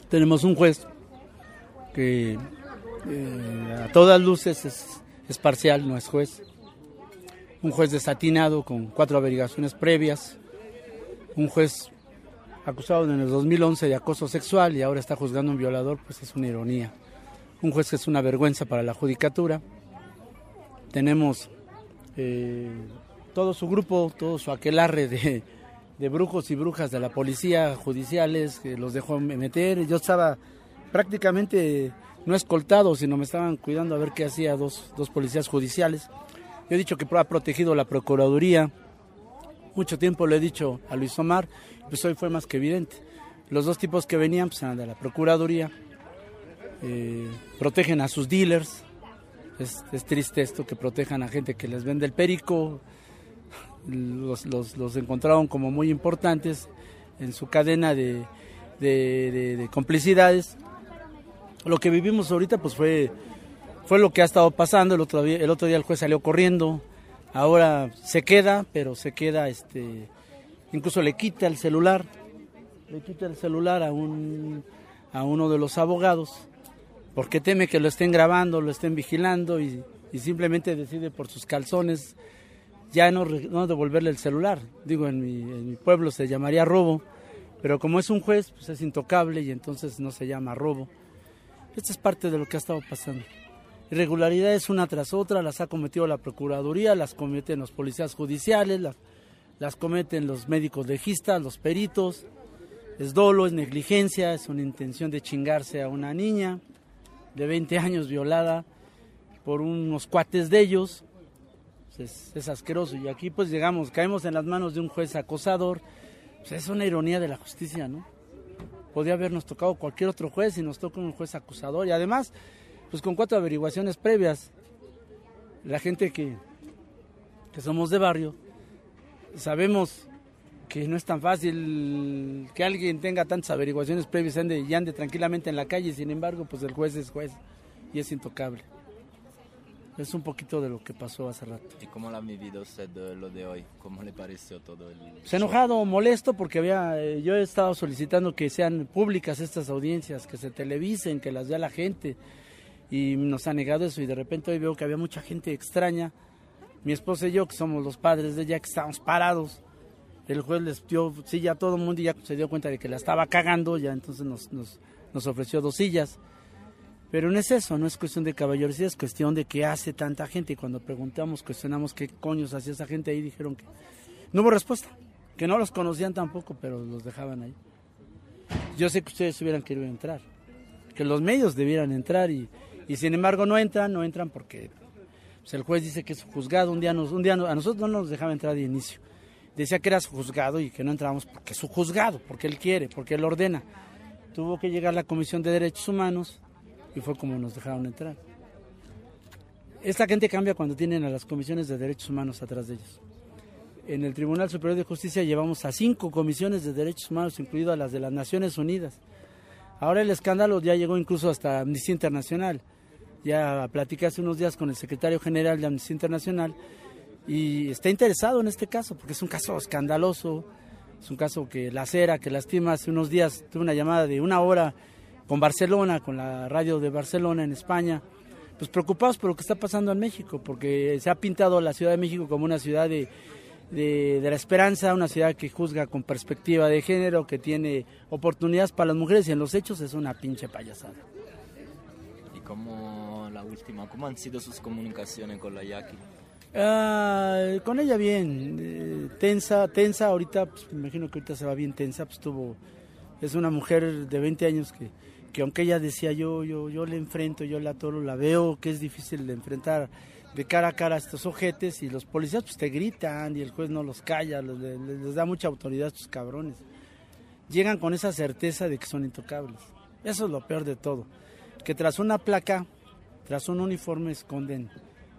Tenemos un juez que a todas luces es parcial, no es juez. Un juez desatinado con 4 averiguaciones previas. Un juez acusado en el 2011 de acoso sexual y ahora está juzgando a un violador, pues es una ironía. Un juez que es una vergüenza para la judicatura. Tenemos todo su grupo, todo su aquelarre de brujos y brujas de la policía judiciales que los dejó meter. Yo estaba prácticamente no escoltado, sino me estaban cuidando a ver qué hacía dos policías judiciales. Yo he dicho que ha protegido la Procuraduría. Mucho tiempo le he dicho a Luis Omar, pues hoy fue más que evidente. Los 2 tipos que venían pues eran de la Procuraduría, protegen a sus dealers. Es triste esto, que protejan a gente que les vende el perico. Los encontraron como muy importantes en su cadena de complicidades. Lo que vivimos ahorita pues fue lo que ha estado pasando. El otro día el juez salió corriendo. Ahora se queda, pero se queda, incluso le quita el celular a uno de los abogados, porque teme que lo estén grabando, lo estén vigilando y simplemente decide por sus calzones ya no devolverle el celular. Digo, en mi pueblo se llamaría robo, pero como es un juez, pues es intocable y entonces no se llama robo. Esta es parte de lo que ha estado pasando. Irregularidades una tras otra, las ha cometido la Procuraduría, las cometen los policías judiciales, las cometen los médicos legistas, los peritos. Es dolo, es negligencia, es una intención de chingarse a una niña de 20 años violada por unos cuates de ellos. Es asqueroso. Y aquí pues caemos en las manos de un juez acosador. Pues es una ironía de la justicia, ¿no? Podría habernos tocado cualquier otro juez y nos toca un juez acusador. Y además, pues con 4 averiguaciones previas. La gente que somos de barrio, sabemos que no es tan fácil que alguien tenga tantas averiguaciones previas y ande tranquilamente en la calle. Sin embargo, pues el juez es juez y es intocable. Es un poquito de lo que pasó hace rato. ¿Y cómo lo ha vivido usted lo de hoy? ¿Cómo le pareció todo el show? Enojado, molesto, porque yo he estado solicitando que sean públicas estas audiencias, que se televisen, que las vea la gente, y nos ha negado eso, y de repente hoy veo que había mucha gente extraña. Mi esposa y yo, que somos los padres de ella, que estábamos parados, el juez les dio silla a todo el mundo y ya se dio cuenta de que la estaba cagando, ya entonces nos ofreció 2 sillas. Pero no es eso, no es cuestión de caballerosidad, es cuestión de qué hace tanta gente. Y cuando cuestionamos qué coños hacía esa gente ahí, dijeron que no hubo respuesta, que no los conocían tampoco, pero los dejaban ahí. Yo sé que ustedes hubieran querido entrar, que los medios debieran entrar y sin embargo no entran porque pues, el juez dice que es su juzgado. Un día a nosotros no nos dejaba entrar de inicio. Decía que era su juzgado y que no entrábamos porque es su juzgado, porque él quiere, porque él ordena. Tuvo que llegar la Comisión de Derechos Humanos y fue como nos dejaron entrar. Esta gente cambia cuando tienen a las comisiones de derechos humanos atrás de ellos. En el Tribunal Superior de Justicia llevamos a 5 comisiones de derechos humanos, incluidas las de las Naciones Unidas. Ahora el escándalo ya llegó incluso hasta Amnistía Internacional. Ya platicé hace unos días con el secretario general de Amnistía Internacional y está interesado en este caso, porque es un caso escandaloso, es un caso que lacera, que lastima. Hace unos días tuve una llamada de 1 hora con Barcelona, con la radio de Barcelona en España, pues preocupados por lo que está pasando en México, porque se ha pintado la Ciudad de México como una ciudad de la esperanza, una ciudad que juzga con perspectiva de género, que tiene oportunidades para las mujeres, y en los hechos es una pinche payasada. ¿Y cómo han sido sus comunicaciones con la Jackie? Con ella bien, tensa, ahorita, pues me imagino que ahorita se va bien tensa, pues es una mujer de 20 años que aunque ella decía yo le enfrento, yo la atoro, la veo que es difícil de enfrentar de cara a cara a estos ojetes, y los policías pues te gritan y el juez no los calla, les da mucha autoridad a estos cabrones. Llegan con esa certeza de que son intocables. Eso es lo peor de todo, que tras una placa, tras un uniforme esconden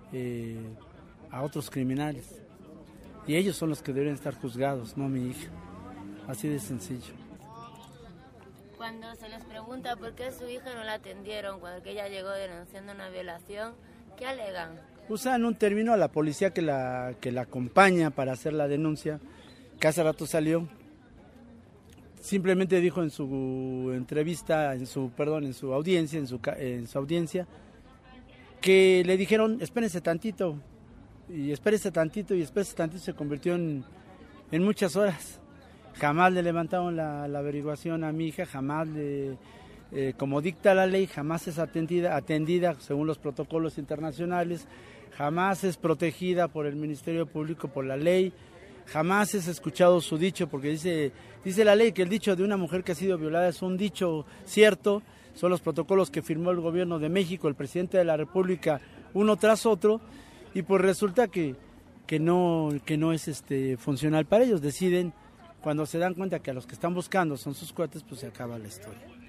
a otros criminales, y ellos son los que deberían estar juzgados, no mi hija. Así de sencillo. Cuando se les pregunta por qué su hija no la atendieron cuando ella llegó denunciando una violación, ¿qué alegan? Usan un término a la policía que la acompaña para hacer la denuncia, que hace rato salió. simplemente dijo en su entrevista, en su audiencia, que le dijeron, espérense tantito, y se convirtió en muchas horas. Jamás le levantaron la averiguación a mi hija, jamás como dicta la ley, jamás es atendida según los protocolos internacionales, jamás es protegida por el Ministerio Público, por la ley, jamás es escuchado su dicho, porque dice la ley que el dicho de una mujer que ha sido violada es un dicho cierto, son los protocolos que firmó el gobierno de México, el presidente de la República, uno tras otro, y pues resulta que no es funcional para ellos. Deciden, cuando se dan cuenta que a los que están buscando son sus cuates, pues se acaba la historia.